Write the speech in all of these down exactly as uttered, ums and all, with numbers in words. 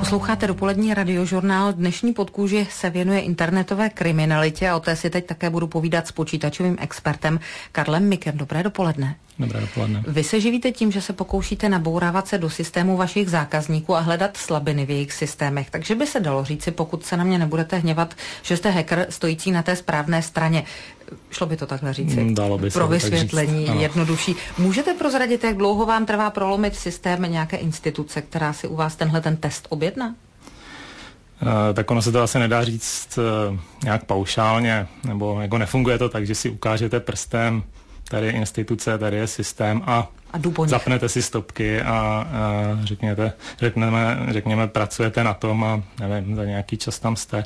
Posloucháte dopolední radiožurnál. Dnešní podkůži se věnuje internetové kriminalitě a o té si teď také budu povídat s počítačovým expertem Karlem Mikem. Dobré dopoledne. Dobré dopoledne. Vy se živíte tím, že se pokoušíte nabourávat se do systému vašich zákazníků a hledat slabiny v jejich systémech. Takže by se dalo říci, pokud se na mě nebudete hněvat, že jste hacker stojící na té správné straně. Šlo by to takhle říci? Dalo by se Pro vysvětlení tak říct, jednodušší. Můžete prozradit, jak dlouho vám trvá prolomit systém nějaké instituce, která si u vás tenhle ten test objedná? Uh, tak ono se to asi nedá říct uh, nějak paušálně, nebo jako nefunguje to tak, že si ukážete prstem, tady je instituce, tady je systém a, a zapnete si stopky a, a řekněte, řekneme, řekněme, pracujete na tom a nevím, za nějaký čas tam jste.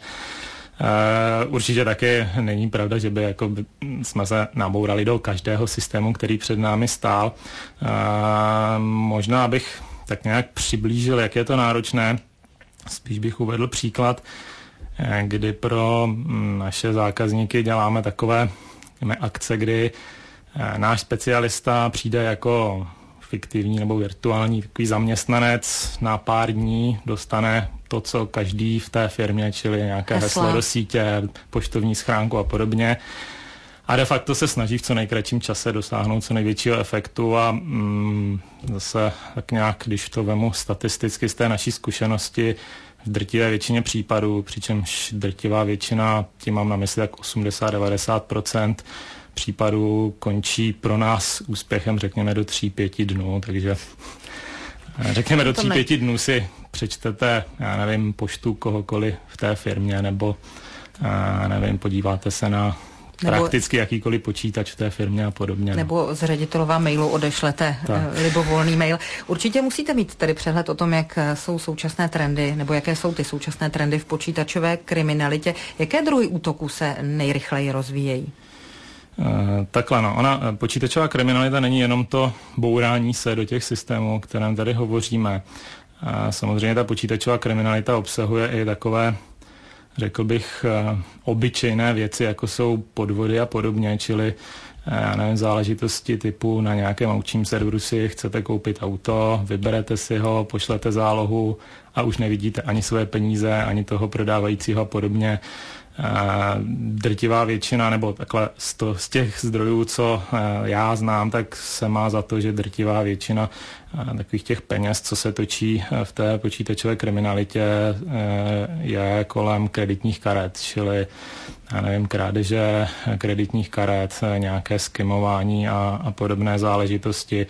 Uh, určitě taky není pravda, že by jako by jsme se nabourali do každého systému, který před námi stál. Uh, možná bych tak nějak přiblížil, jak je to náročné. Spíš bych uvedl příklad, kdy pro naše zákazníky děláme takové akce, kdy náš specialista přijde jako fiktivní nebo virtuální takový zaměstnanec na pár dní, dostane to, co každý v té firmě, čili nějaké heslo, heslo do sítě, poštovní schránku a podobně. A de facto se snaží v co nejkratším čase dosáhnout co největšího efektu a mm, zase tak nějak, když to vemu statisticky z té naší zkušenosti, v drtivé většině případů, přičemž drtivá většina, tím mám na mysli tak osmdesát až devadesát procent případů končí pro nás úspěchem, řekněme, do tří pěti dnů, takže řekněme do tří pěti dnů si přečtete, já nevím, poštu kohokoliv v té firmě, nebo já nevím, podíváte se na nebo prakticky jakýkoliv počítač v té firmě a podobně. Nebo no. Z ředitelova mailu odešlete tak. libovolný mail. Určitě musíte mít tedy přehled o tom, jak jsou současné trendy, nebo jaké jsou ty současné trendy v počítačové kriminalitě. Jaké druhy útoků se nejrychleji rozvíjejí? Uh, takhle no, ona počítačová kriminalita není jenom to bourání se do těch systémů, o kterém tady hovoříme. Uh, samozřejmě ta počítačová kriminalita obsahuje i takové, řekl bych, obyčejné věci, jako jsou podvody a podobně, čili já nevím, záležitosti typu na nějakém aukčním serveru si chcete koupit auto, vyberete si ho, pošlete zálohu a už nevidíte ani své peníze, ani toho prodávajícího a podobně. Drtivá většina, nebo takhle z, to, z těch zdrojů, co já znám, tak se má za to, že drtivá většina takových těch peněz, co se točí v té počítačové kriminalitě, je kolem kreditních karet, čili já nevím, krádeže kreditních karet, nějaké skimování a, a podobné záležitosti.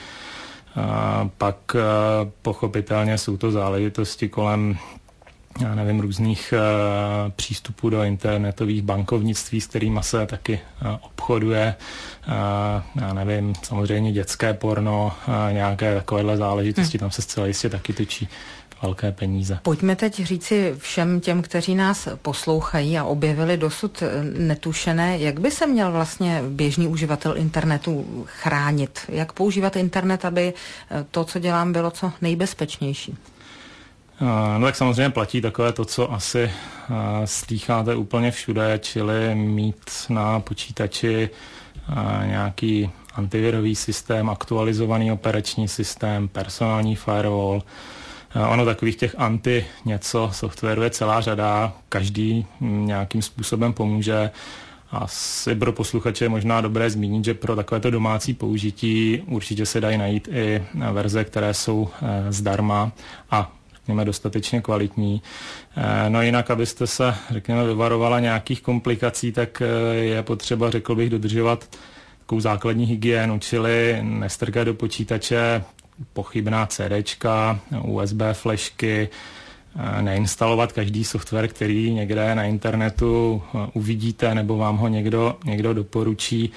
A pak pochopitelně jsou to záležitosti kolem já nevím, různých uh, přístupů do internetových bankovnictví, s kterými se taky uh, obchoduje. Uh, já nevím, samozřejmě dětské porno, uh, nějaké takovéhle záležitosti, hmm. tam se zcela jistě taky točí velké peníze. Pojďme teď říci všem těm, kteří nás poslouchají a objevili dosud netušené, jak by se měl vlastně běžný uživatel internetu chránit? Jak používat internet, aby to, co dělám, bylo co nejbezpečnější? No tak samozřejmě platí takové to, co asi uh, slýcháte úplně všude, čili mít na počítači uh, nějaký antivirový systém, aktualizovaný operační systém, personální firewall. Uh, ono takových těch anti něco softwaru je celá řada, každý nějakým způsobem pomůže. Asi pro posluchače je možná dobré zmínit, že pro takovéto domácí použití určitě se dají najít i verze, které jsou uh, zdarma a řekněme dostatečně kvalitní. No jinak, abyste se, řekněme, vyvarovala nějakých komplikací, tak je potřeba, řekl bych, dodržovat takovou základní hygienu, čili nestrkat do počítače pochybná CDčka, U S B flešky, neinstalovat každý software, který někde na internetu uvidíte nebo vám ho někdo, někdo doporučí.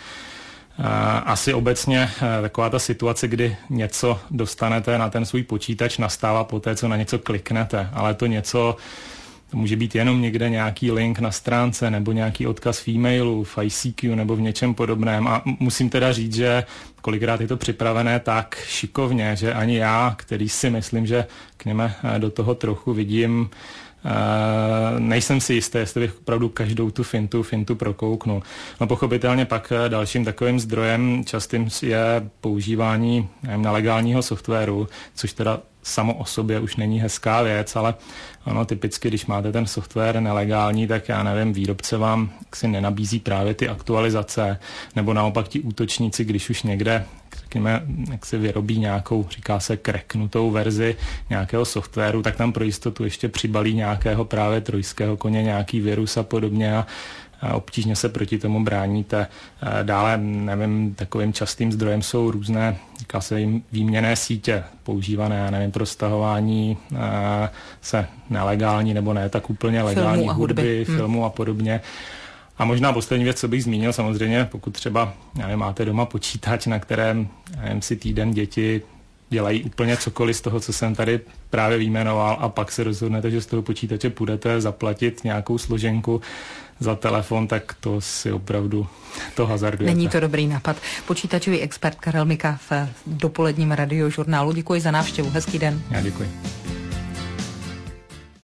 Asi obecně taková ta situace, kdy něco dostanete na ten svůj počítač, nastává poté, co na něco kliknete, ale to něco, to může být jenom někde nějaký link na stránce nebo nějaký odkaz v e-mailu, v I C Q nebo v něčem podobném a musím teda říct, že kolikrát je to připravené tak šikovně, že ani já, který si myslím, že k něme do toho trochu vidím, Uh, nejsem si jistý, jestli bych opravdu každou tu fintu, fintu prokouknul. No pochopitelně pak dalším takovým zdrojem častým je používání nevím, nelegálního softwaru, což teda samo o sobě už není hezká věc, ale ono typicky, když máte ten software nelegální, tak já nevím, výrobce vám si nenabízí právě ty aktualizace, nebo naopak ti útočníci, když už někde, řekněme, jak se vyrobí nějakou, říká se cracknutou verzi nějakého softwaru, tak tam pro jistotu ještě přibalí nějakého právě trojského koně, nějaký virus a podobně a obtížně se proti tomu bráníte. Dále, nevím, takovým častým zdrojem jsou různé, říká se jim, výměnné sítě používané, já nevím, pro stahování se nelegální nebo ne tak úplně legální filmu a hudby, hudby, hmm. filmu a podobně. A možná poslední věc, co bych zmínil, samozřejmě, pokud třeba nevím, máte doma počítač, na kterém nevím, si týden děti dělají úplně cokoliv z toho, co jsem tady právě vyjmenoval a pak se rozhodnete, že z toho počítače půjdete zaplatit nějakou složenku za telefon, tak to si opravdu to hazardujete. Není to dobrý nápad. Počítačový expert Karel Mika v dopoledním radiožurnálu. Děkuji za návštěvu. Hezký den. Já děkuji.